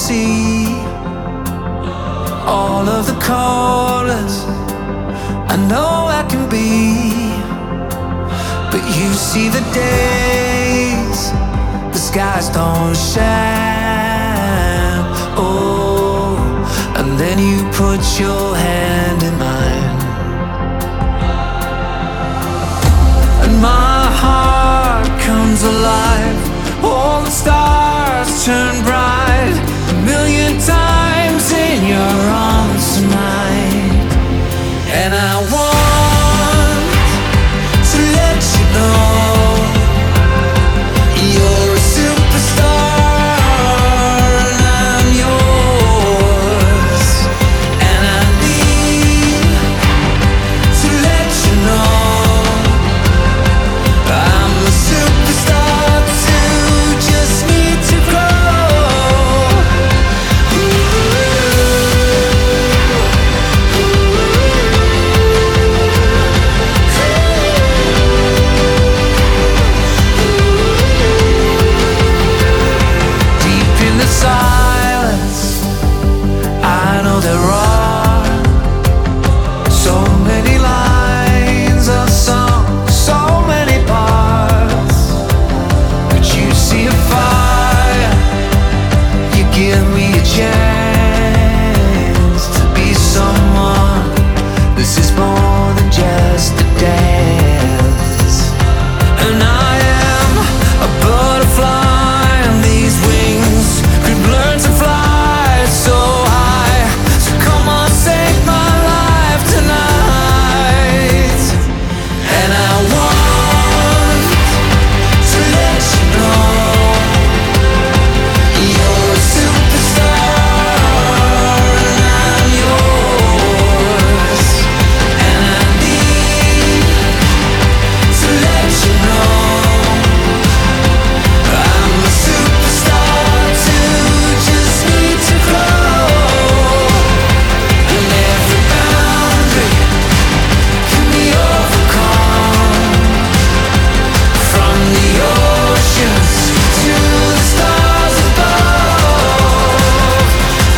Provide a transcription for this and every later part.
see all of the colors I know I can be. But you see the days the skies don't shine. Oh, and then you put your hand in mine, and my heart comes alive. All the stars turn bright, a million times in your arms tonight. And I want to let you know you're a superstar and I'm yours. And I need to let you know I'm a superstar too, just need to grow. Deep in the silence, I know there are so many lines of song, so many parts. But you see a fire, you give me a chance to be someone. This is more than just a dance. And I am a butterfly, and these wings could learn to fly so high. So come on, save my life tonight. And I want to let you know you're a superstar and I'm yours. And I need to let you know I'm a superstar too, just need to grow. And every boundary can be overcome, from the oceans to the stars above.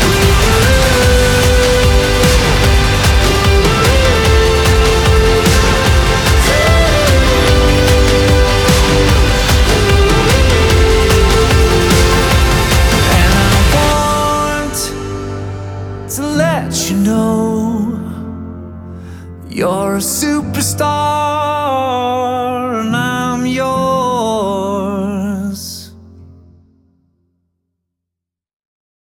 And I want to let you know you're a superstar and